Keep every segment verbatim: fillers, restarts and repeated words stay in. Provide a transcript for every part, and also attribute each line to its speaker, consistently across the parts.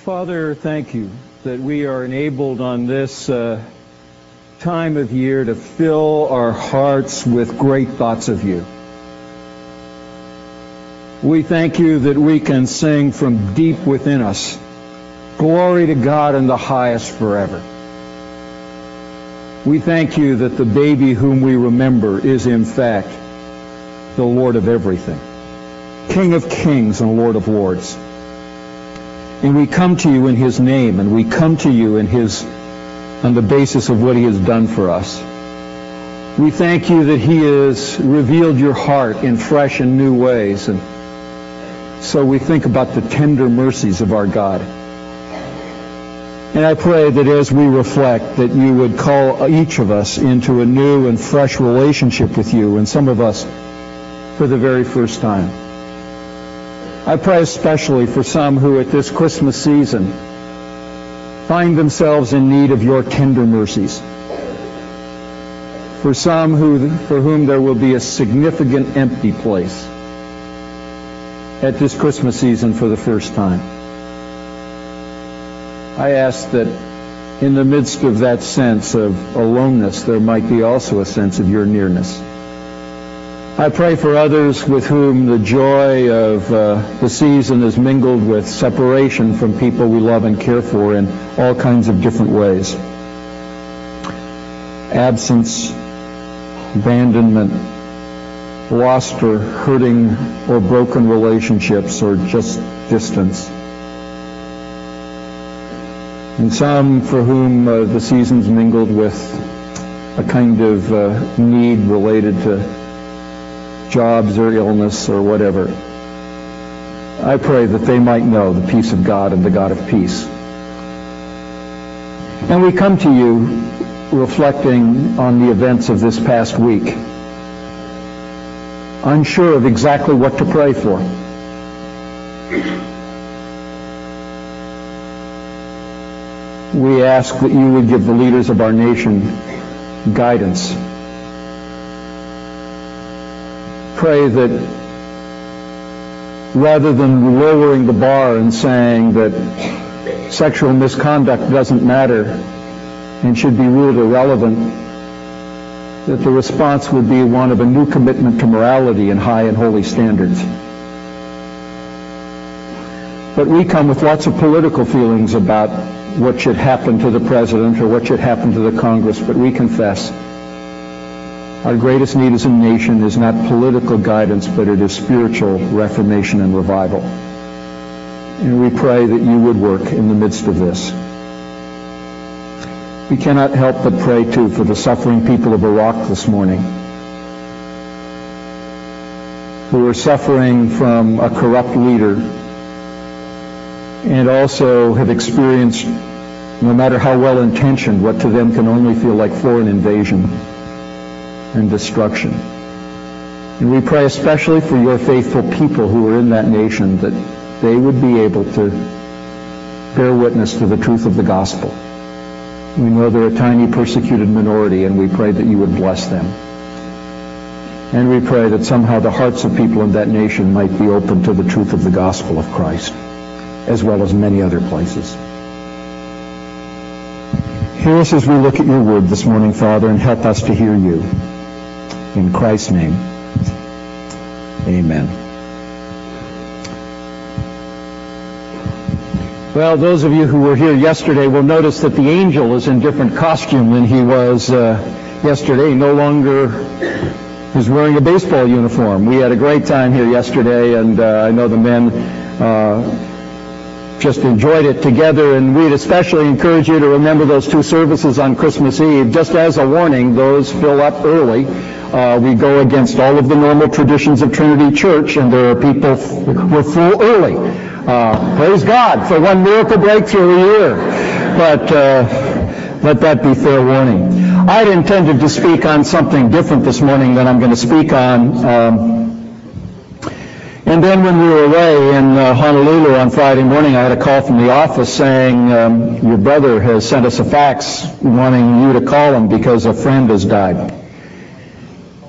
Speaker 1: Father, thank you that we are enabled on this uh, time of year to fill our hearts with great thoughts of you. We thank you that we can sing from deep within us, glory to God in the highest forever. We thank you that the baby whom we remember is in fact the Lord of everything, King of kings and Lord of lords. And we come to you in his name, and we come to you in his, on the basis of what he has done for us. We thank you that he has revealed your heart in fresh and new ways. And so we think about the tender mercies of our God. And I pray that as we reflect, that you would call each of us into a new and fresh relationship with you, and some of us for the very first time. I pray especially for some who at this Christmas season find themselves in need of your tender mercies. For some who, for whom there will be a significant empty place at this Christmas season for the first time. I ask that in the midst of that sense of aloneness, there might be also a sense of your nearness. I pray for others with whom the joy of uh, the season is mingled with separation from people we love and care for in all kinds of different ways. Absence, abandonment, lost or hurting or broken relationships, or just distance. And some for whom uh, the season's mingled with a kind of uh, need related to jobs or illness or whatever. I pray that they might know the peace of God and the God of peace. And we come to you reflecting on the events of this past week, unsure of exactly what to pray for. We ask that you would give the leaders of our nation guidance. Pray that rather than lowering the bar and saying that sexual misconduct doesn't matter and should be ruled irrelevant, that the response would be one of a new commitment to morality and high and holy standards. But we come with lots of political feelings about what should happen to the president or what should happen to the Congress, but we confess our greatest need as a nation is not political guidance, but it is spiritual reformation and revival. And we pray that you would work in the midst of this. We cannot help but pray, too, for the suffering people of Iraq this morning, who are suffering from a corrupt leader and also have experienced, no matter how well-intentioned, what to them can only feel like foreign invasion and destruction. And we pray especially for your faithful people who are in that nation, that they would be able to bear witness to the truth of the gospel. We know they're a tiny persecuted minority, and we pray that you would bless them. And we pray that somehow the hearts of people in that nation might be open to the truth of the gospel of Christ, as well as many other places. Hear us as we look at your word this morning, Father, and help us to hear you. In Christ's name, amen. Well, those of you who were here yesterday will notice that the angel is in different costume than he was uh, yesterday. He no longer is wearing a baseball uniform. We had a great time here yesterday, and uh, I know the men uh, just enjoyed it together, and we'd especially encourage you to remember those two services on Christmas Eve. Just as a warning, those fill up early. Uh, we go against all of the normal traditions of Trinity Church, and there are people who are full early. Uh, praise God for one miracle breakthrough a year. But uh, let that be fair warning. I had intended to speak on something different this morning than I'm going to speak on. Um, And then when we were away in uh, Honolulu on Friday morning, I had a call from the office saying, um, your brother has sent us a fax wanting you to call him because a friend has died.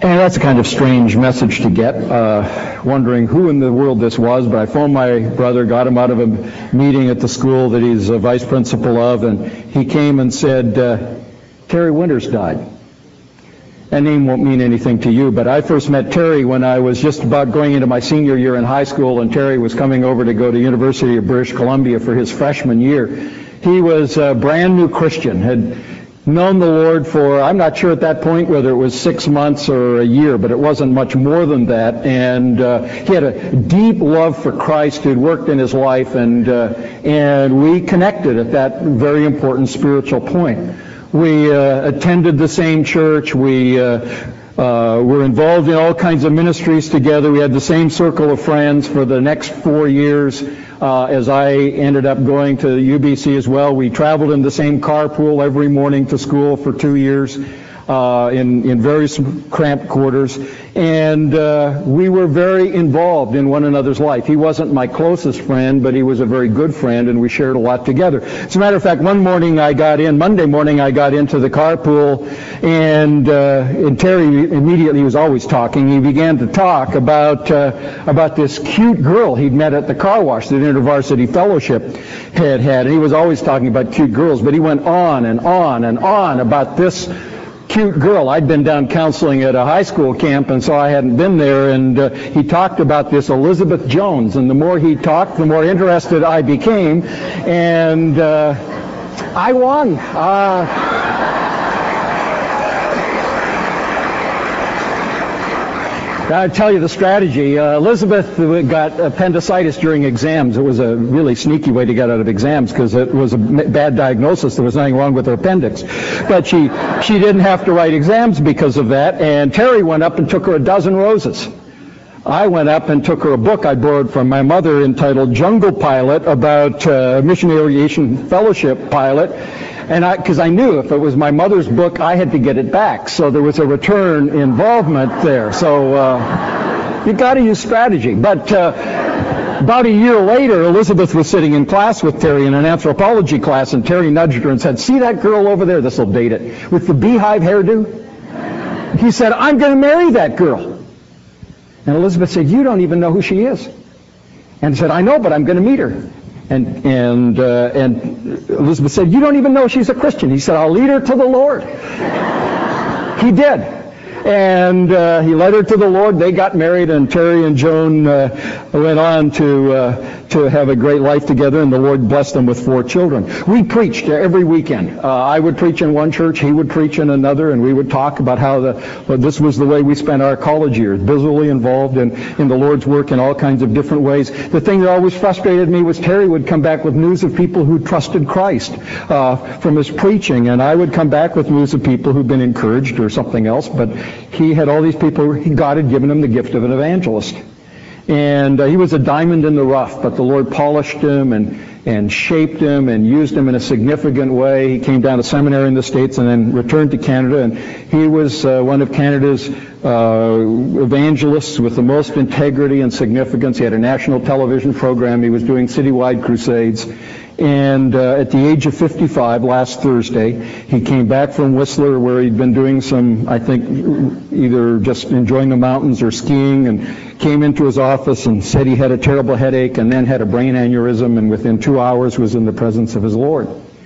Speaker 1: And that's a kind of strange message to get, uh, wondering who in the world this was, but I phoned my brother, got him out of a meeting at the school that he's a vice principal of, and he came and said, uh, Terry Winters died. That name won't mean anything to you, but I first met Terry when I was just about going into my senior year in high school, and Terry was coming over to go to University of British Columbia for his freshman year. He was a brand new Christian, had known the Lord for, I'm not sure at that point whether it was six months or a year, but it wasn't much more than that. And uh, he had a deep love for Christ who'd worked in his life, and uh, and we connected at that very important spiritual point. We uh, attended the same church. We uh, uh, were involved in all kinds of ministries together. We had the same circle of friends for the next four years. Uh, as I ended up going to U B C as well. We traveled in the same carpool every morning to school for two years uh, in, in very cramped quarters. And uh, we were very involved in one another's life. He wasn't my closest friend, but he was a very good friend, and we shared a lot together. As a matter of fact, one morning I got in, Monday morning I got into the carpool, and, uh, and Terry immediately, he was always talking, he began to talk about, uh, about this cute girl he'd met at the car wash that InterVarsity Fellowship had had. And he was always talking about cute girls, but he went on and on and on about this cute girl. I'd been down counseling at a high school camp, and so I hadn't been there, and uh, he talked about this Elizabeth Jones, and the more he talked, the more interested I became, and uh, I won. Uh, I'll tell you the strategy. Uh, Elizabeth got appendicitis during exams. It was a really sneaky way to get out of exams because it was a bad diagnosis. There was nothing wrong with her appendix. But she, she didn't have to write exams because of that. And Terry went up and took her a dozen roses. I went up and took her a book I borrowed from my mother entitled Jungle Pilot about uh, Mission Aviation Fellowship pilot. And I, because I knew if it was my mother's book, I had to get it back. So there was a return involvement there. So uh, you got to use strategy. But uh, about a year later, Elizabeth was sitting in class with Terry in an anthropology class, and Terry nudged her and said, "See that girl over there? This will date it. With the beehive hairdo?" He said, "I'm going to marry that girl." And Elizabeth said, "You don't even know who she is." And he said, "I know, but I'm going to meet her." And and uh, and Elizabeth said, "You don't even know she's a Christian." He said, "I'll lead her to the Lord." He did. And uh, he led her to the Lord. They got married, and Terry and Joan uh, went on to uh, to have a great life together, and the Lord blessed them with four children. We preached every weekend. Uh, I would preach in one church, he would preach in another, and we would talk about how the well, this was the way we spent our college years, busily involved in, in the Lord's work in all kinds of different ways. The thing that always frustrated me was Terry would come back with news of people who trusted Christ uh, from his preaching, and I would come back with news of people who'd been encouraged or something else, but he had all these people, God had given him the gift of an evangelist. And uh, he was a diamond in the rough, but the Lord polished him and, and shaped him and used him in a significant way. He came down to seminary in the States and then returned to Canada, and he was uh, one of Canada's uh, evangelists with the most integrity and significance. He had a national television program. He was doing citywide crusades. And uh, at the age of fifty-five, last Thursday, he came back from Whistler, where he'd been doing some, I think, either just enjoying the mountains or skiing, and came into his office and said he had a terrible headache and then had a brain aneurysm, and within two hours was in the presence of his Lord.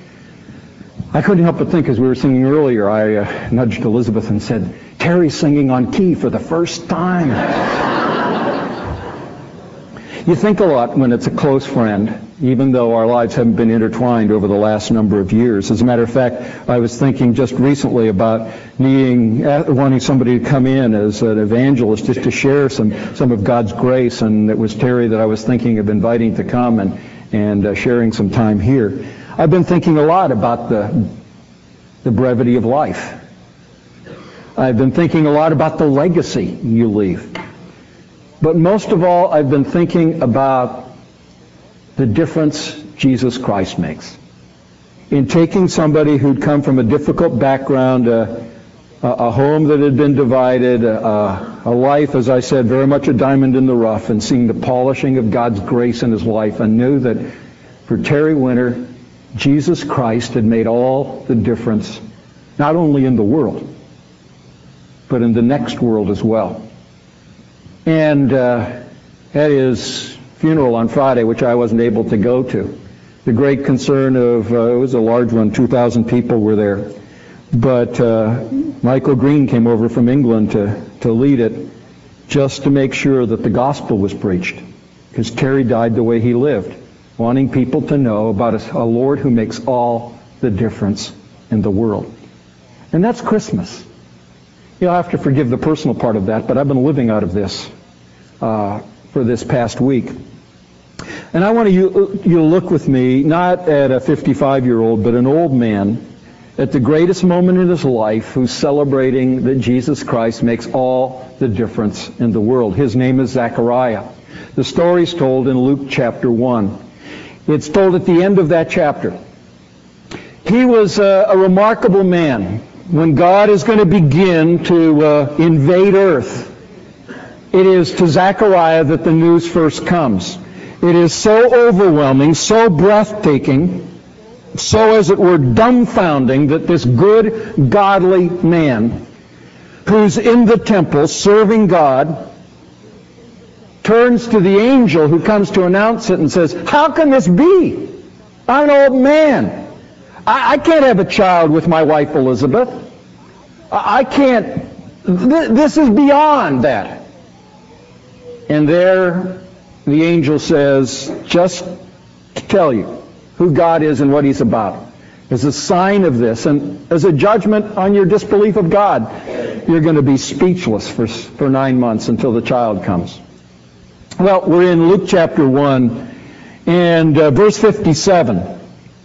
Speaker 1: I couldn't help but think, as we were singing earlier, I uh, nudged Elizabeth and said, "Terry's singing on key for the first time." You think a lot when it's a close friend, even though our lives haven't been intertwined over the last number of years. As a matter of fact, I was thinking just recently about needing, uh, wanting somebody to come in as an evangelist just to share some, some of God's grace, and it was Terry that I was thinking of inviting to come and, and uh, sharing some time here. I've been thinking a lot about the, the brevity of life. I've been thinking a lot about the legacy you leave. But most of all, I've been thinking about the difference Jesus Christ makes in taking somebody who'd come from a difficult background, a, a home that had been divided, a, a life, as I said, very much a diamond in the rough, and seeing the polishing of God's grace in his life, and knew that for Terry Winter, Jesus Christ had made all the difference, not only in the world, but in the next world as well. And uh, at his funeral on Friday, which I wasn't able to go to, the great concern of, uh, it was a large one, two thousand people were there, but uh, Michael Green came over from England to, to lead it, just to make sure that the gospel was preached, because Terry died the way he lived, wanting people to know about a, a Lord who makes all the difference in the world. And that's Christmas. You'll have to forgive the personal part of that, but I've been living out of this uh, for this past week. And I want you, you to look with me, not at a fifty-five-year-old, but an old man, at the greatest moment in his life, who's celebrating that Jesus Christ makes all the difference in the world. His name is Zechariah. The story's told in Luke chapter one. It's told at the end of that chapter. He was a, a remarkable man. When God is going to begin to uh, invade earth, it is to Zechariah that the news first comes. It is so overwhelming, so breathtaking, so as it were dumbfounding, that this good, godly man who's in the temple serving God turns to the angel who comes to announce it and says, "How can this be? I'm an old man. I, I can't have a child with my wife Elizabeth. I, I can't. Th- this is beyond that." And there the angel says, "Just to tell you who God is and what He's about, as a sign of this, and as a judgment on your disbelief of God, you're going to be speechless for, for nine months until the child comes." Well, we're in Luke chapter one, and uh, verse fifty-seven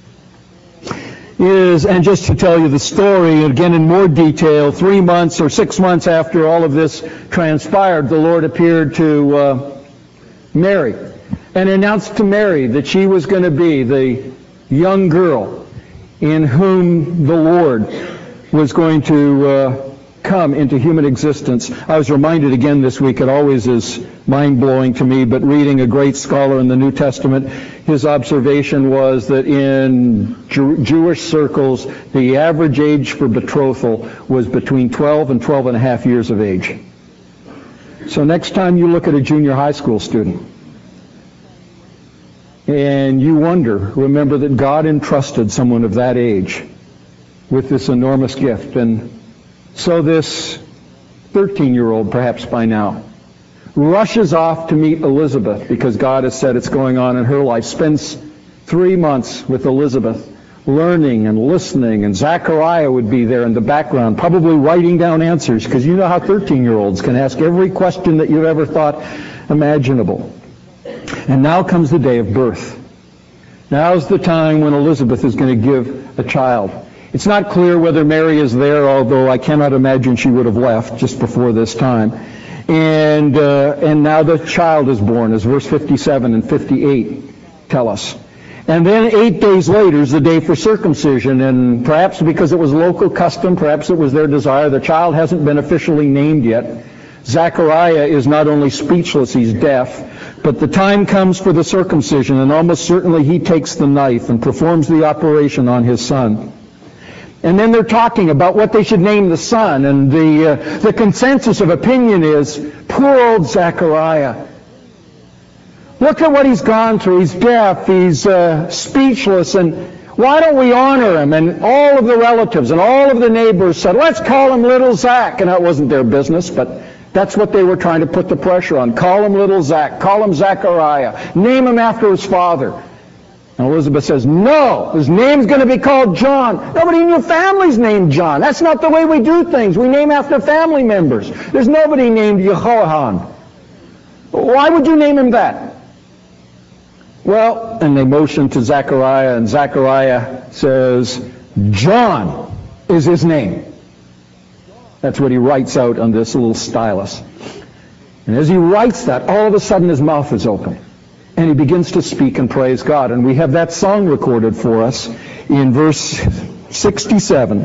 Speaker 1: is, and just to tell you the story, again in more detail, three months or six months after all of this transpired, the Lord appeared to uh, Mary and announced to Mary that she was going to be the young girl in whom the Lord was going to uh, come into human existence. I was reminded again this week, it always is mind-blowing to me, but reading a great scholar in the New Testament, his observation was that in Jew- Jewish circles, the average age for betrothal was between twelve and twelve and a half years of age. So next time you look at a junior high school student, and you wonder, remember that God entrusted someone of that age with this enormous gift. And so this thirteen-year-old, perhaps by now, rushes off to meet Elizabeth because God has said it's going on in her life, spends three months with Elizabeth, learning and listening, and Zechariah would be there in the background, probably writing down answers, because you know how thirteen-year-olds can ask every question that you've ever thought imaginable. And now comes the day of birth. Now's the time when Elizabeth is going to give a child. It's not clear whether Mary is there, although I cannot imagine she would have left just before this time. And uh, and now the child is born, as verse fifty-seven and fifty-eight tell us. And then eight days later is the day for circumcision, and perhaps because it was local custom, perhaps it was their desire, the child hasn't been officially named yet. Zechariah is not only speechless, he's deaf, but the time comes for the circumcision, and almost certainly he takes the knife and performs the operation on his son. And then they're talking about what they should name the son, and the uh, the consensus of opinion is, poor old Zechariah. Look at what he's gone through. He's deaf, he's uh, speechless, and why don't we honor him? And all of the relatives and all of the neighbors said, let's call him Little Zach. And that wasn't their business, but that's what they were trying to put the pressure on. Call him Little Zach. Call him Zechariah. Name him after his father. And Elizabeth says, no, his name's going to be called John. Nobody in your family's named John. That's not the way we do things. We name after family members. There's nobody named Jehoiakim. Why would you name him that? Well, and they motion to Zechariah, and Zechariah says, John is his name. That's what he writes out on this little stylus. And as he writes that, all of a sudden his mouth is open. And he begins to speak and praise God. And we have that song recorded for us in verse sixty-seven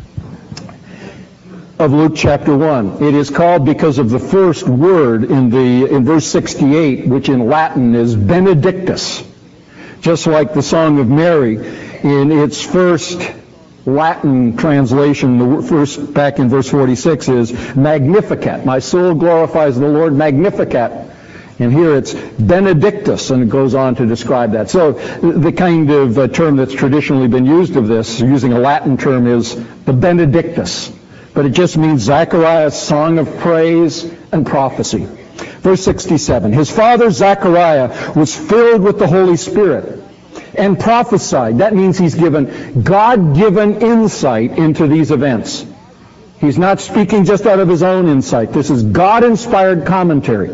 Speaker 1: of Luke chapter one. It is called because of the first word in the in verse sixty-eight, which in Latin is Benedictus. Just like the Song of Mary, in its first Latin translation, the verse back in verse forty-six, is Magnificat. My soul glorifies the Lord, Magnificat. And here it's Benedictus, and it goes on to describe that. So the kind of uh, term that's traditionally been used of this, using a Latin term, is the Benedictus. But it just means Zechariah's song of praise and prophecy. Verse sixty-seven, his father Zechariah was filled with the Holy Spirit and prophesied. That means he's given God-given insight into these events. He's not speaking just out of his own insight. This is God-inspired commentary.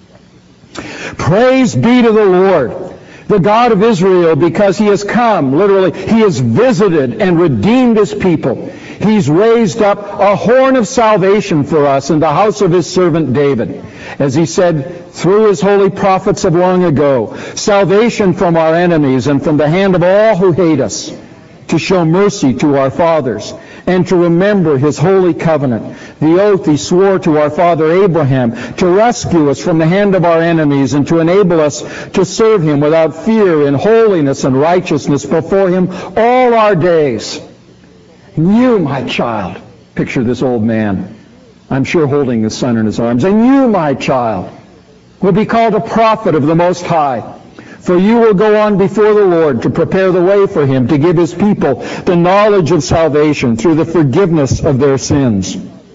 Speaker 1: Praise be to the Lord, the God of Israel, because he has come, literally, he has visited and redeemed his people. He's raised up a horn of salvation for us in the house of his servant David. As he said through his holy prophets of long ago, salvation from our enemies and from the hand of all who hate us, to show mercy to our fathers, and to remember his holy covenant, the oath he swore to our father Abraham, to rescue us from the hand of our enemies and to enable us to serve him without fear in holiness and righteousness before him all our days. You, my child, picture this old man, I'm sure holding his son in his arms, and you, my child, will be called a prophet of the Most High. For you will go on before the Lord to prepare the way for him, to give his people the knowledge of salvation through the forgiveness of their sins.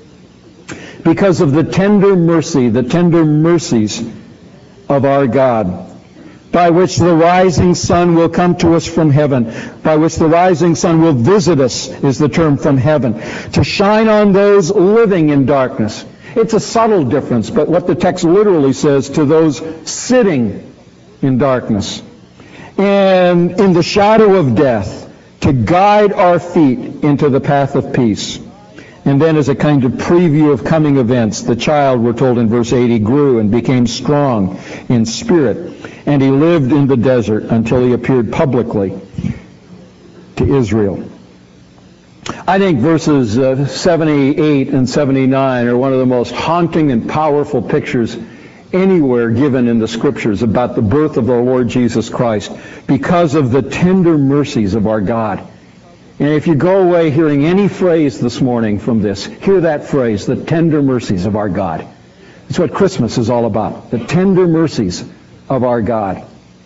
Speaker 1: Because of the tender mercy, the tender mercies of our God, by which the rising sun will come to us from heaven, by which the rising sun will visit us, is the term, from heaven, to shine on those living in darkness. It's a subtle difference, but what the text literally says, to those sitting in darkness, and in the shadow of death, to guide our feet into the path of peace. And then as a kind of preview of coming events, the child, we're told in verse eighty, grew and became strong in spirit, and he lived in the desert until he appeared publicly to Israel. I think verses uh, seventy-eight and seventy-nine are one of the most haunting and powerful pictures anywhere given in the Scriptures about the birth of our Lord Jesus Christ, because of the tender mercies of our God. And if you go away hearing any phrase this morning from this, hear that phrase, the tender mercies of our God. It's what Christmas is all about, the tender mercies of our God.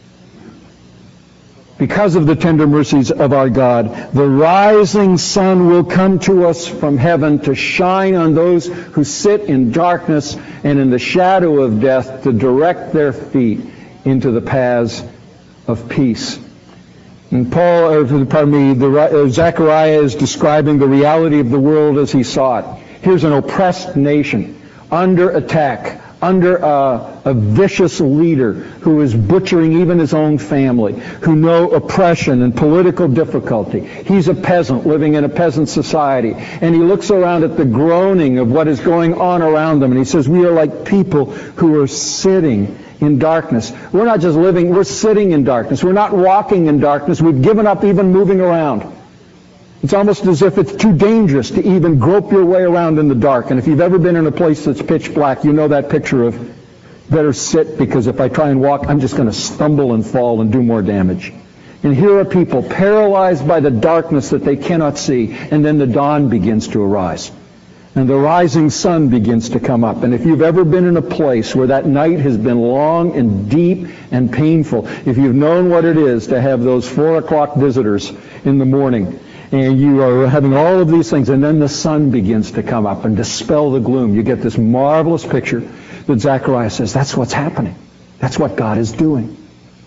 Speaker 1: Because of the tender mercies of our God, the rising sun will come to us from heaven to shine on those who sit in darkness and in the shadow of death, to direct their feet into the paths of peace. And Paul, or pardon me, the, uh, Zechariah is describing the reality of the world as he saw it. Here's an oppressed nation under attack, under a, a vicious leader who is butchering even his own family, who know oppression and political difficulty. He's a peasant living in a peasant society, and he looks around at the groaning of what is going on around them, and he says, we are like people who are sitting in darkness. We're not just living, we're sitting in darkness. We're not walking in darkness. We've given up even moving around. It's almost as if it's too dangerous to even grope your way around in the dark. And if you've ever been in a place that's pitch black, you know that picture of better sit, because if I try and walk, I'm just going to stumble and fall and do more damage. And here are people paralyzed by the darkness that they cannot see, and then the dawn begins to arise. And the rising sun begins to come up. And if you've ever been in a place where that night has been long and deep and painful, if you've known what it is to have those four o'clock visitors in the morning, and you are having all of these things, and then the sun begins to come up and dispel the gloom, you get this marvelous picture that Zechariah says, that's what's happening. That's what God is doing.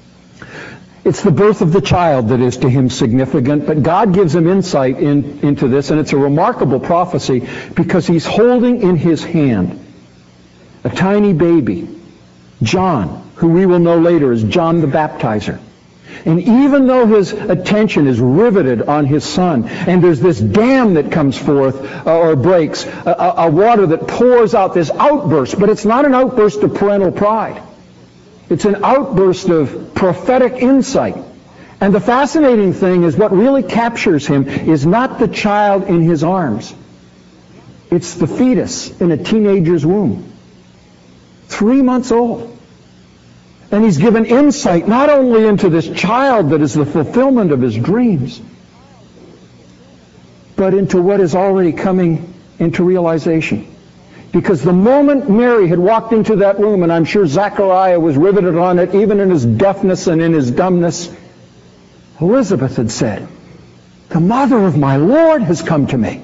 Speaker 1: It's the birth of the child that is to him significant, but God gives him insight in, into this, and it's a remarkable prophecy because he's holding in his hand a tiny baby, John, who we will know later as John the Baptizer. And even though his attention is riveted on his son, and there's this dam that comes forth uh, or breaks, a, a water that pours out, this outburst, but it's not an outburst of parental pride. It's an outburst of prophetic insight. And the fascinating thing is what really captures him is not the child in his arms. It's the fetus in a teenager's womb. Three months old. And he's given insight not only into this child that is the fulfillment of his dreams, but into what is already coming into realization. Because the moment Mary had walked into that room, and I'm sure Zechariah was riveted on it, even in his deafness and in his dumbness, Elizabeth had said, "The mother of my Lord has come to me."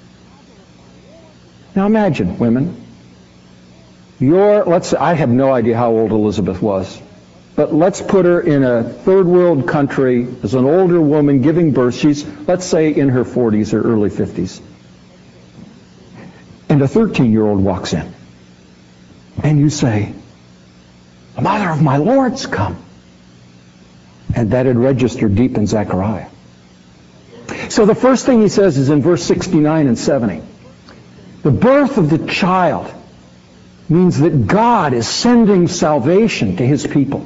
Speaker 1: Now imagine, women, you're, let's say, I have no idea how old Elizabeth was, but let's put her in a third world country as an older woman giving birth. She's, let's say, in her forties or early fifties. And a thirteen-year-old walks in. And you say, "The mother of my Lord's come." And that had registered deep in Zechariah. So the first thing he says is in verse sixty-nine and seventy. The birth of the child means that God is sending salvation to his people.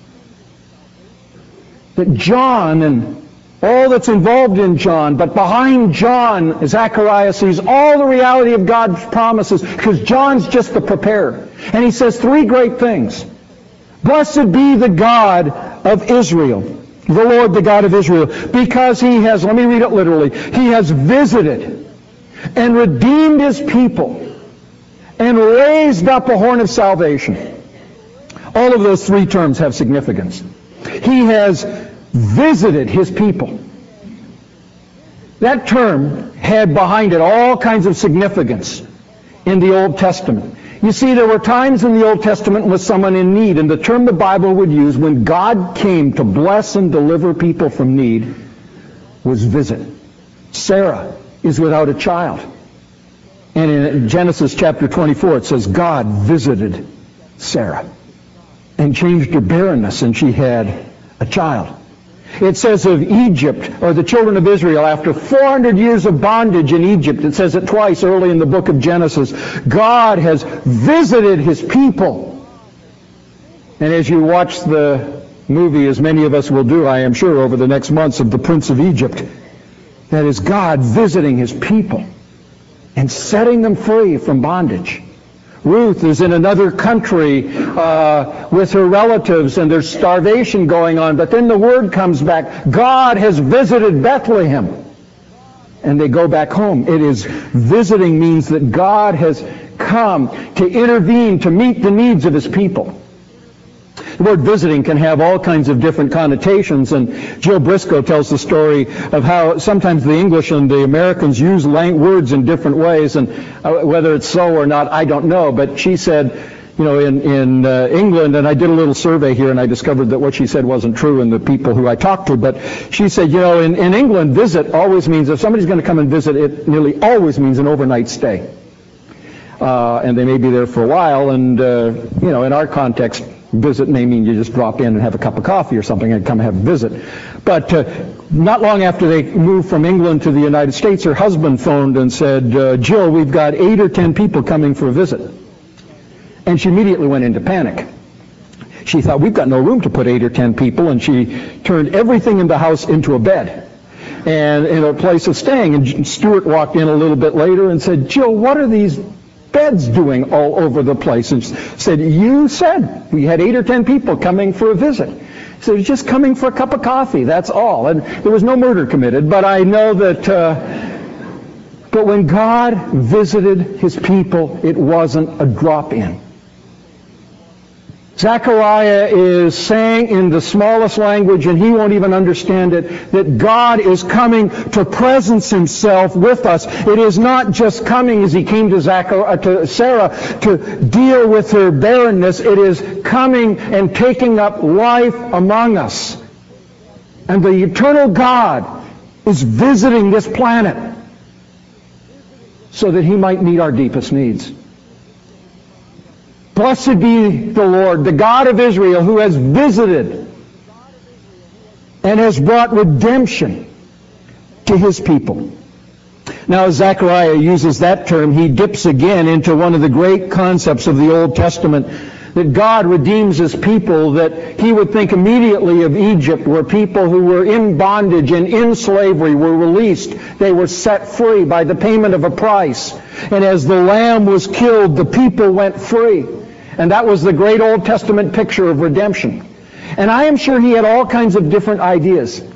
Speaker 1: That John and all that's involved in John, but behind John, Zechariah sees all the reality of God's promises, because John's just the preparer. And he says three great things. Blessed be the God of Israel, the Lord, the God of Israel, because he has, let me read it literally, he has visited and redeemed his people and raised up a horn of salvation. All of those three terms have significance. He has visited his people. That term had behind it all kinds of significance in the Old Testament. You see, there were times in the Old Testament with someone in need, and the term the Bible would use when God came to bless and deliver people from need was visit. Sarah is without a child. And in Genesis chapter twenty-four, it says God visited Sarah and changed her barrenness, and she had a child. It says of Egypt, or the children of Israel, after four hundred years of bondage in Egypt, it says it twice early in the book of Genesis, God has visited his people. And as you watch the movie, as many of us will do, I am sure, over the next months, of the Prince of Egypt, that is God visiting his people and setting them free from bondage. Ruth is in another country uh, with her relatives, and there's starvation going on. But then the word comes back, God has visited Bethlehem. And they go back home. It is, visiting means that God has come to intervene, to meet the needs of his people. The word visiting can have all kinds of different connotations, and Jill Briscoe tells the story of how sometimes the English and the Americans use lang- words in different ways, and uh, whether it's so or not, I don't know, but she said, you know, in, in uh, England, and I did a little survey here, and I discovered that what she said wasn't true in the people who I talked to, but she said, you know, in, in England, visit always means, if somebody's going to come and visit, it nearly always means an overnight stay. Uh, and they may be there for a while, and, uh, you know, in our context, visit may mean you just drop in and have a cup of coffee or something and come have a visit. But uh, not long after they moved from England to the United States, her husband phoned and said, uh, Jill, we've got eight or ten people coming for a visit. And she immediately went into panic. She thought, we've got no room to put eight or ten people, and she turned everything in the house into a bed and in a place of staying. And Stuart walked in a little bit later and said, Jill, what are these beds doing all over the place? And said, you said we had eight or ten people coming for a visit. So he's just coming for a cup of coffee, that's all. And there was no murder committed, but I know that, uh, but when God visited his people, it wasn't a drop-in. Zechariah is saying in the smallest language, and he won't even understand it, that God is coming to presence himself with us. It is not just coming as he came to, Zechariah, to Sarah to deal with her barrenness. It is coming and taking up life among us. And the eternal God is visiting this planet so that he might meet our deepest needs. Blessed be the Lord, the God of Israel, who has visited and has brought redemption to his people. Now, as Zechariah uses that term, he dips again into one of the great concepts of the Old Testament, that God redeems his people, that he would think immediately of Egypt, where people who were in bondage and in slavery were released. They were set free by the payment of a price. And as the lamb was killed, the people went free. And that was the great Old Testament picture of redemption. And I am sure he had all kinds of different ideas.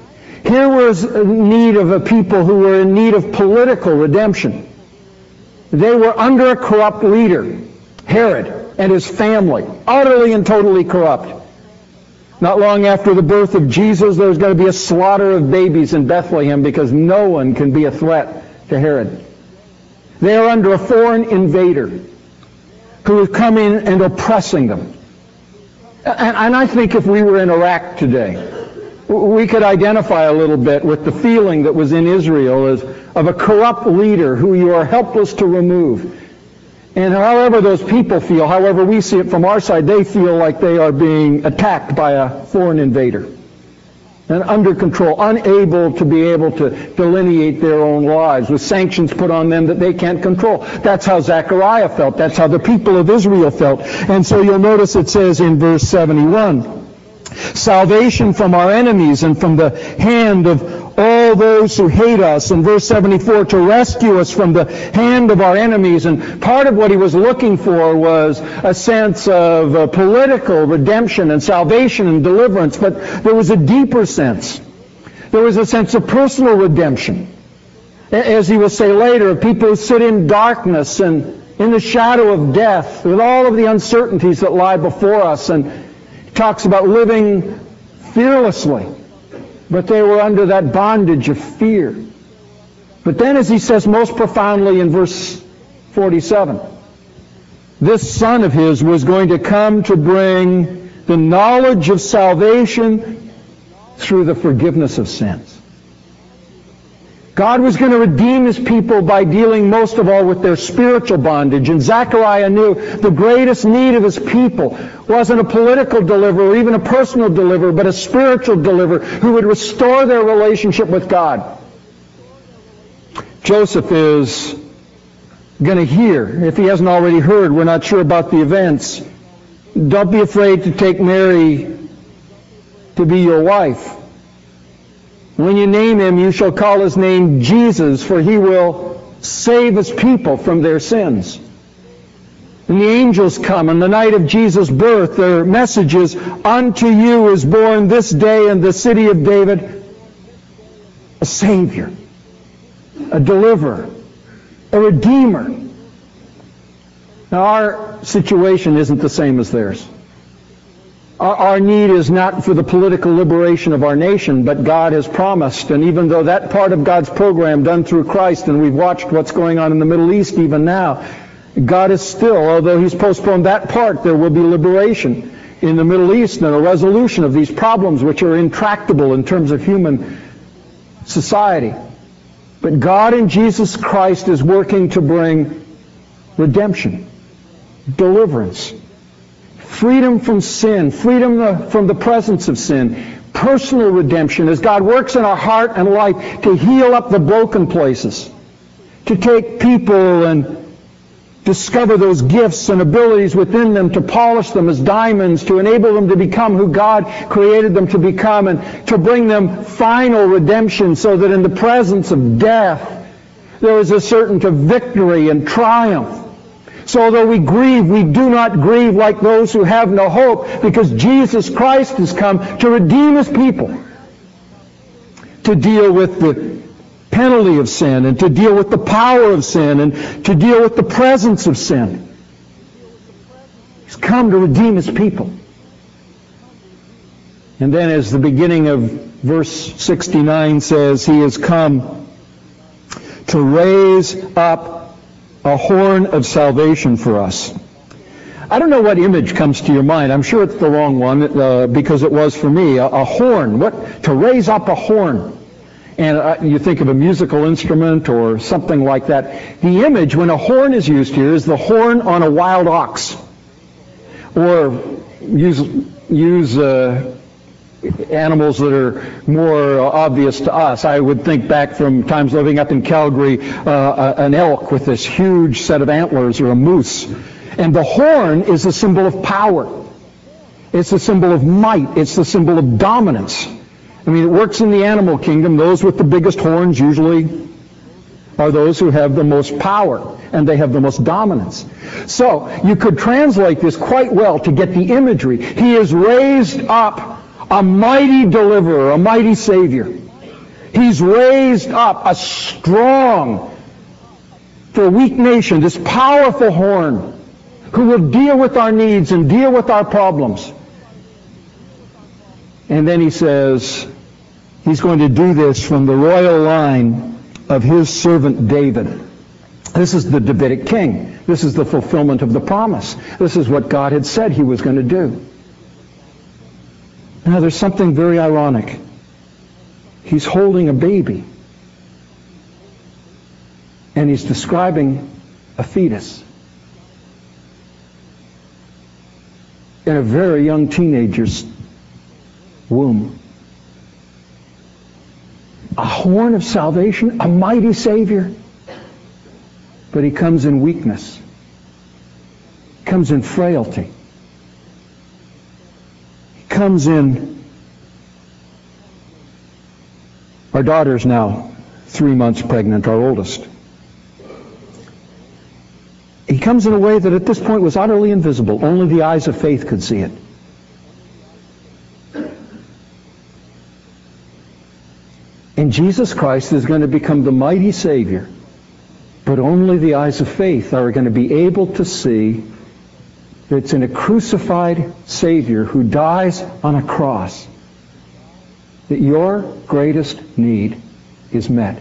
Speaker 1: Here was a need of a people who were in need of political redemption. They were under a corrupt leader, Herod, and his family, utterly and totally corrupt. Not long after the birth of Jesus, there was going to be a slaughter of babies in Bethlehem because no one can be a threat to Herod. They are under a foreign invader who is coming and oppressing them. And, and I think if we were in Iraq today, we could identify a little bit with the feeling that was in Israel as of a corrupt leader who you are helpless to remove. And however those people feel, however we see it from our side, they feel like they are being attacked by a foreign invader and under control, unable to be able to delineate their own lives with sanctions put on them that they can't control. That's how Zechariah felt. That's how the people of Israel felt. And so you'll notice it says in verse seventy-one, salvation from our enemies and from the hand of all those who hate us. In verse seventy-four, to rescue us from the hand of our enemies. And part of what he was looking for was a sense of uh, political redemption and salvation and deliverance. But there was a deeper sense. There was a sense of personal redemption. As he will say later, of people who sit in darkness and in the shadow of death with all of the uncertainties that lie before us. And he talks about living fearlessly. But they were under that bondage of fear. But then, as he says most profoundly in verse forty-seven, this son of his was going to come to bring the knowledge of salvation through the forgiveness of sins. God was going to redeem his people by dealing most of all with their spiritual bondage. And Zechariah knew the greatest need of his people wasn't a political deliverer or even a personal deliverer, but a spiritual deliverer who would restore their relationship with God. Joseph is going to hear, if he hasn't already heard, we're not sure about the events. Don't be afraid to take Mary to be your wife. When you name him, you shall call his name Jesus, for he will save his people from their sins. And the angels come on the night of Jesus' birth. Their message is, unto you is born this day in the city of David a Savior, a deliverer, a Redeemer. Now, our situation isn't the same as theirs. Our, our need is not for the political liberation of our nation, but God has promised, and even though that part of God's program done through Christ, and we've watched what's going on in the Middle East even now, God is still, although he's postponed that part, there will be liberation in the Middle East and a resolution of these problems which are intractable in terms of human society. But God in Jesus Christ is working to bring redemption, deliverance, freedom from sin, freedom from the presence of sin, personal redemption as God works in our heart and life to heal up the broken places, to take people and discover those gifts and abilities within them, to polish them as diamonds, to enable them to become who God created them to become, and to bring them final redemption so that in the presence of death there is a certain to victory and triumph. So although we grieve, we do not grieve like those who have no hope, because Jesus Christ has come to redeem his people, to deal with the penalty of sin, and to deal with the power of sin, and to deal with the presence of sin. He's come to redeem his people. And then as the beginning of verse sixty-nine says, he has come to raise up a horn of salvation for us. I don't know what image comes to your mind. I'm sure it's the wrong one, uh, because it was for me. A, a horn. What? To raise up a horn. And uh, you think of a musical instrument or something like that. The image, when a horn is used here, is the horn on a wild ox. Or use, use uh, animals that are more obvious to us. I would think back from times living up in Calgary, uh, an elk with this huge set of antlers, or a moose. And the horn is a symbol of power. It's a symbol of might. It's the symbol of dominance. I mean, it works in the animal kingdom. Those with the biggest horns usually are those who have the most power, and they have the most dominance. So you could translate this quite well to get the imagery. He is raised up a mighty deliverer, a mighty Savior. He's raised up a strong, for a weak nation, this powerful horn who will deal with our needs and deal with our problems. And then he says he's going to do this from the royal line of his servant David. This is the Davidic king. This is the fulfillment of the promise. This is what God had said he was going to do. Now there's something very ironic. He's holding a baby. And he's describing a fetus in a very young teenager's womb. A horn of salvation, a mighty Savior. But he comes in weakness. He comes in frailty. He comes in... Our daughter's now three months pregnant, our oldest. He comes in a way that at this point was utterly invisible. Only the eyes of faith could see it. And Jesus Christ is going to become the mighty Savior, but only the eyes of faith are going to be able to see that it's in a crucified Savior who dies on a cross that your greatest need is met.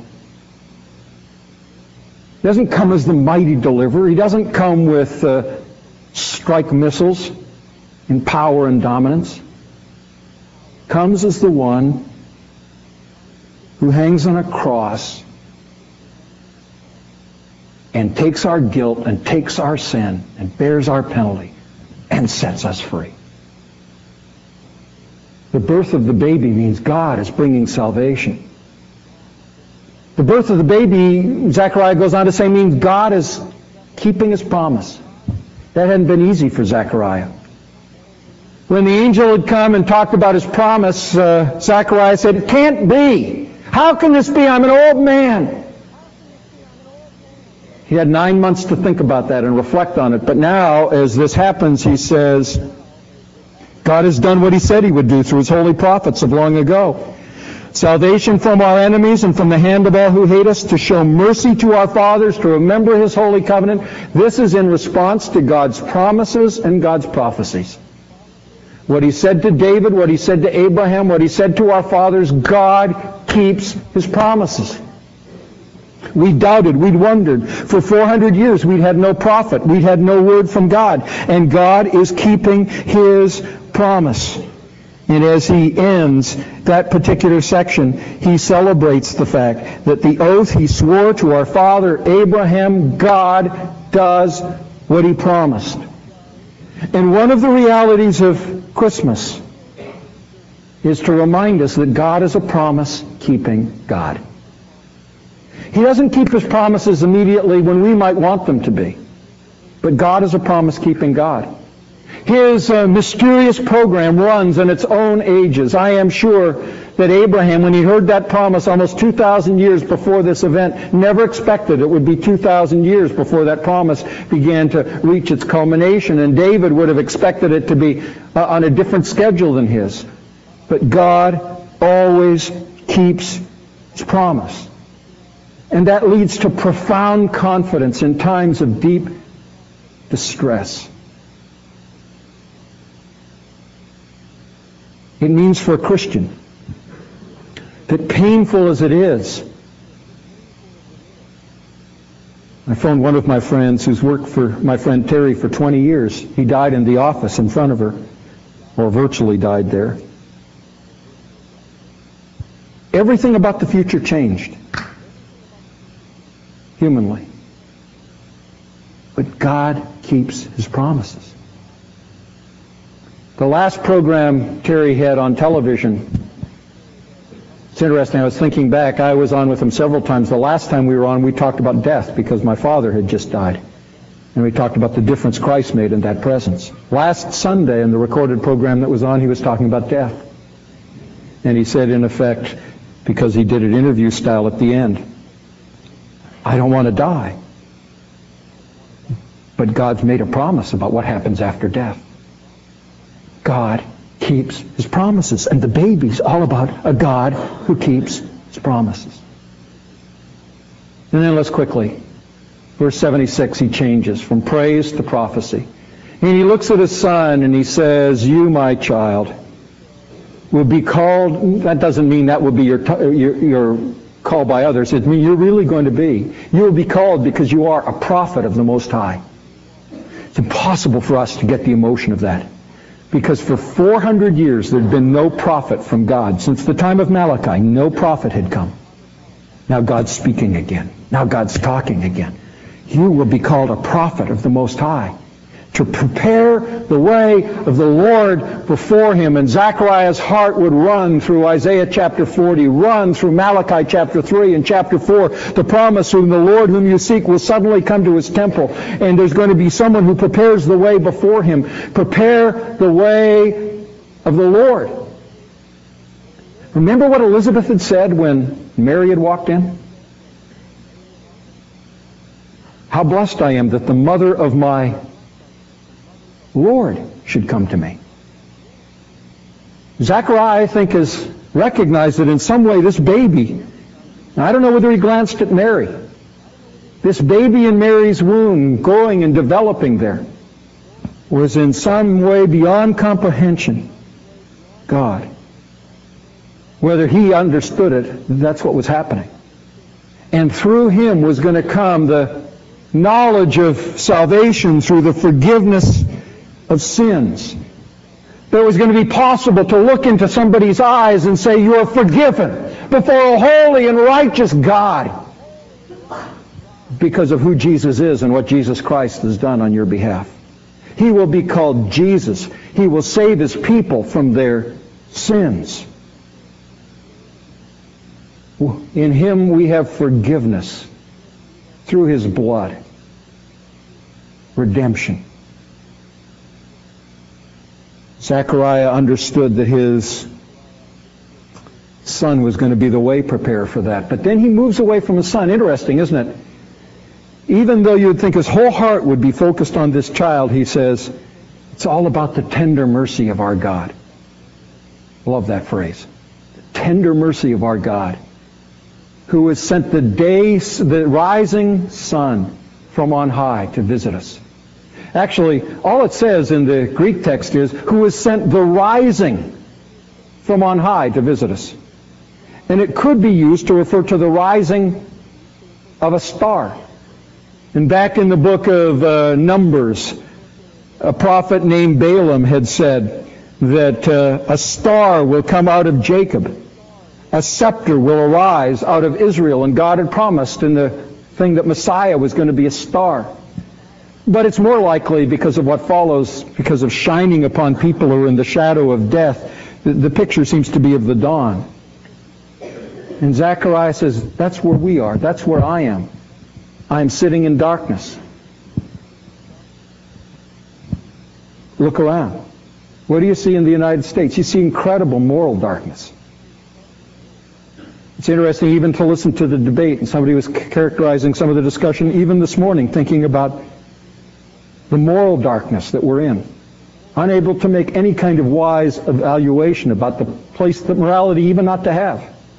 Speaker 1: He doesn't come as the mighty deliverer. He doesn't come with uh, strike missiles in power and dominance. Comes as the one who hangs on a cross and takes our guilt and takes our sin and bears our penalty and sets us free. The birth of the baby means God is bringing salvation. The birth of the baby, Zechariah goes on to say, means God is keeping his promise. That hadn't been easy for Zechariah. When the angel had come and talked about his promise, uh, Zechariah said, "It can't be. How can this be? I'm an old man." He had nine months to think about that and reflect on it. But now, as this happens, he says, God has done what he said he would do through his holy prophets of long ago. Salvation from our enemies and from the hand of all who hate us, to show mercy to our fathers, to remember his holy covenant. This is in response to God's promises and God's prophecies. What he said to David, what he said to Abraham, what he said to our fathers, God keeps his promises. We doubted, we'd wondered. For four hundred years we'd had no prophet, we'd had no word from God. And God is keeping his promise. And as he ends that particular section, he celebrates the fact that the oath he swore to our father Abraham, God does what he promised. And one of the realities of Christmas is to remind us that God is a promise-keeping God. He doesn't keep his promises immediately when we might want them to be. But God is a promise-keeping God. His uh, mysterious program runs in its own ages. I am sure that Abraham, when he heard that promise almost two thousand years before this event, never expected it would be two thousand years before that promise began to reach its culmination. And David would have expected it to be uh, on a different schedule than his. But God always keeps his promise. And that leads to profound confidence in times of deep distress. It means for a Christian that, painful as it is, I phoned one of my friends who's worked for my friend Terry for twenty years. He died in the office in front of her, or virtually died there. Everything about the future changed, humanly. But God keeps his promises. The last program Terry had on television, it's interesting, I was thinking back, I was on with him several times. The last time we were on, we talked about death because my father had just died. And we talked about the difference Christ made in that presence. Last Sunday in the recorded program that was on, he was talking about death. And he said, in effect, because he did it interview style at the end, I don't want to die. But God's made a promise about what happens after death. God keeps his promises. And the baby's all about a God who keeps his His promises. And then let's quickly, verse seventy-six, he changes from praise to prophecy. And he looks at his son and he says, you, my child, will be called, that doesn't mean that will be your, your, your call by others. It means you're really going to be. You will be called because you are a prophet of the Most High. It's impossible for us to get the emotion of that. Because for four hundred years there had been no prophet from God. Since the time of Malachi, no prophet had come. Now God's speaking again. Now God's talking again. You will be called a prophet of the Most High, to prepare the way of the Lord before him. And Zechariah's heart would run through Isaiah chapter forty, run through Malachi chapter three and chapter four, the promise whom the Lord whom you seek will suddenly come to his temple. And there's going to be someone who prepares the way before him. Prepare the way of the Lord. Remember what Elizabeth had said when Mary had walked in? How blessed I am that the mother of my Lord should come to me. Zechariah, I think, has recognized that in some way this baby, I don't know whether he glanced at Mary, this baby in Mary's womb, growing and developing there, was in some way beyond comprehension God. Whether he understood it, that's what was happening. And through him was going to come the knowledge of salvation through the forgiveness of sins. That it was going to be possible to look into somebody's eyes and say, you are forgiven before a holy and righteous God because of who Jesus is and what Jesus Christ has done on your behalf. He will be called Jesus. He will save his people from their sins. In him we have forgiveness through his blood. Redemption. Zechariah understood that his son was going to be the way preparer for that. But then he moves away from his son. Interesting, isn't it? Even though you'd think his whole heart would be focused on this child, he says, it's all about the tender mercy of our God. Love that phrase. The tender mercy of our God, who has sent the day, the rising sun from on high to visit us. Actually, all it says in the Greek text is, who has sent the rising from on high to visit us. And it could be used to refer to the rising of a star. And back in the book of uh, Numbers, a prophet named Balaam had said that uh, a star will come out of Jacob. A scepter will arise out of Israel. And God had promised in the thing that Messiah was going to be a star. But it's more likely, because of what follows, because of shining upon people who are in the shadow of death, the, the picture seems to be of the dawn. And Zechariah says, that's where we are. That's where I am. I am sitting in darkness. Look around. What do you see in the United States? You see incredible moral darkness. It's interesting even to listen to the debate, and somebody was characterizing some of the discussion even this morning, thinking about the moral darkness that we're in. Unable to make any kind of wise evaluation about the place that morality even ought to have.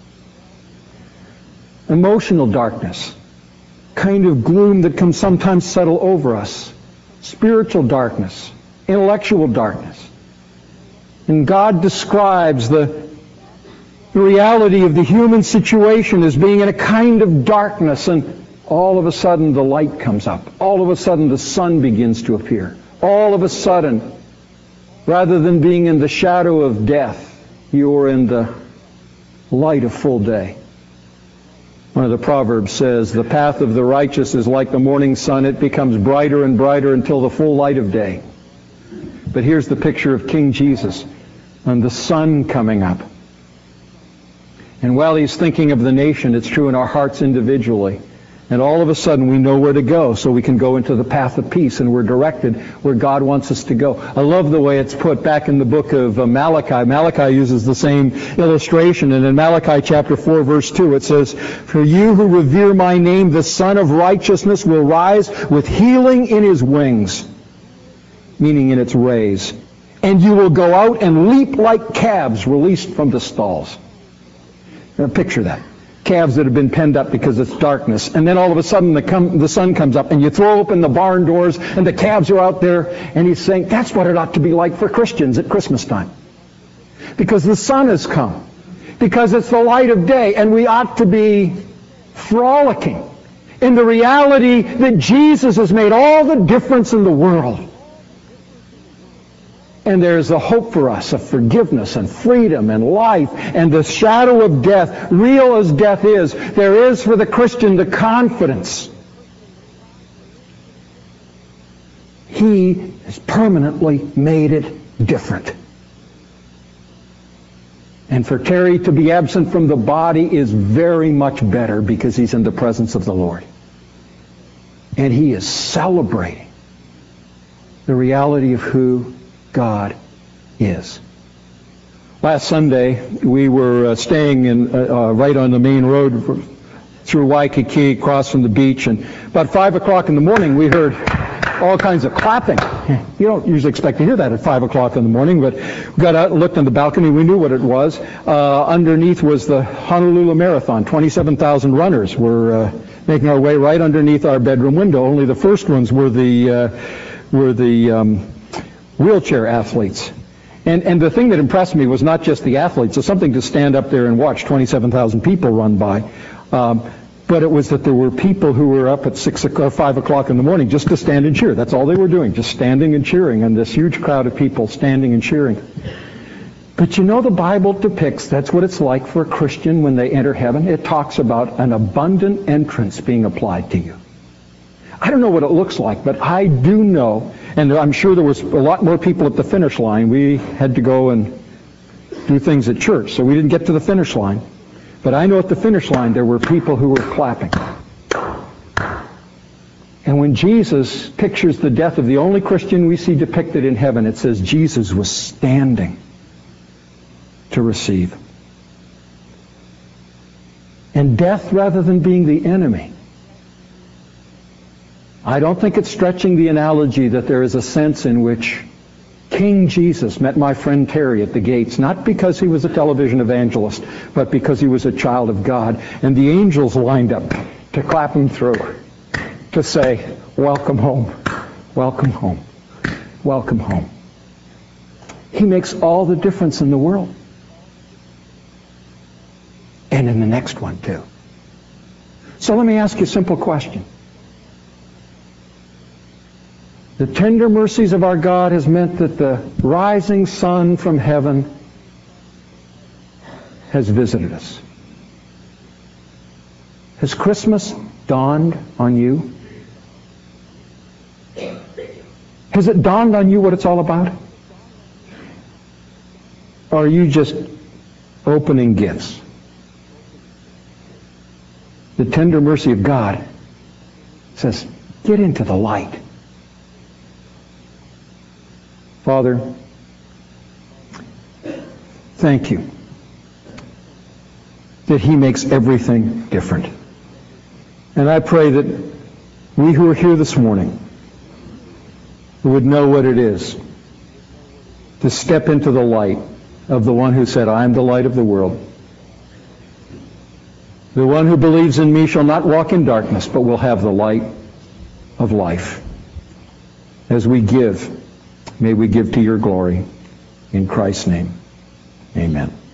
Speaker 1: Emotional darkness. Kind of gloom that can sometimes settle over us. Spiritual darkness. Intellectual darkness. And God describes the reality of the human situation as being in a kind of darkness, and all of a sudden the light comes up. All of a sudden the sun begins to appear. All of a sudden, rather than being in the shadow of death, you are in the light of full day. One of the Proverbs says, the path of the righteous is like the morning sun. It becomes brighter and brighter until the full light of day. But here's the picture of King Jesus and the sun coming up. And while he's thinking of the nation, it's true in our hearts individually. And all of a sudden we know where to go, so we can go into the path of peace, and we're directed where God wants us to go. I love the way it's put back in the book of uh, Malachi. Malachi uses the same illustration, and in Malachi chapter four, verse two, it says, for you who revere my name, the Son of Righteousness will rise with healing in his wings, meaning in its rays. And you will go out and leap like calves released from the stalls. Now picture that. calves that have been penned up because it's darkness. And then all of a sudden the, come, the sun comes up and you throw open the barn doors and the calves are out there, and he's saying that's what it ought to be like for Christians at Christmas time. Because the sun has come. Because it's the light of day, and we ought to be frolicking in the reality that Jesus has made all the difference in the world. And there's a hope for us of forgiveness and freedom and life and the shadow of death. Real as death is, there is for the Christian the confidence. He has permanently made it different. And for Terry to be absent from the body is very much better because he's in the presence of the Lord. And he is celebrating the reality of who God is. Last Sunday, we were uh, staying in uh, uh, right on the main road through Waikiki, across from the beach, and about five o'clock in the morning, we heard all kinds of clapping. You don't usually expect to hear that at five o'clock in the morning, but we got out and looked on the balcony. We knew what it was. Uh, underneath was the Honolulu Marathon. twenty-seven thousand runners were uh, making our way right underneath our bedroom window. Only the first ones were the uh, were the um, wheelchair athletes. And and the thing that impressed me was not just the athletes. It's something to stand up there and watch twenty-seven thousand people run by. Um, but it was that there were people who were up at six or five o'clock in the morning just to stand and cheer. That's all they were doing, just standing and cheering, and this huge crowd of people standing and cheering. But you know, the Bible depicts that's what it's like for a Christian when they enter heaven. It talks about an abundant entrance being applied to you. I don't know what it looks like, but I do know, and I'm sure there was a lot more people at the finish line. We had to go and do things at church, so we didn't get to the finish line. But I know at the finish line there were people who were clapping. And when Jesus pictures the death of the only Christian we see depicted in heaven, it says Jesus was standing to receive. And death, rather than being the enemy, I don't think it's stretching the analogy that there is a sense in which King Jesus met my friend Terry at the gates, not because he was a television evangelist, but because he was a child of God. And the angels lined up to clap him through, to say, welcome home, welcome home, welcome home. He makes all the difference in the world. And in the next one, too. So let me ask you a simple question. The tender mercies of our God has meant that the rising sun from heaven has visited us. Has Christmas dawned on you? Has it dawned on you what it's all about? Or are you just opening gifts? The tender mercy of God says, get into the light. Father, thank you that He makes everything different. And I pray that we who are here this morning would know what it is to step into the light of the one who said, I am the light of the world. The one who believes in me shall not walk in darkness, but will have the light of life. As we give, may we give to your glory. In Christ's name, amen.